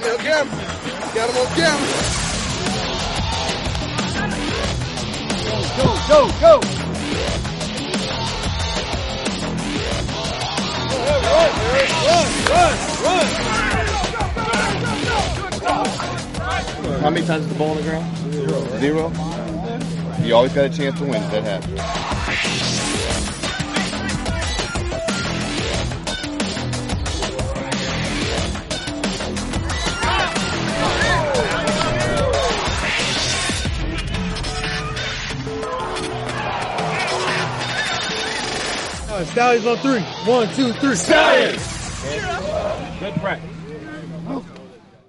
got me on camera. Got him on camera. Go! Run! How many times is the ball on the ground? Zero. You always got a chance to win if that happens. Stallions on 3. 1, 2, 3. Stallions! Good practice.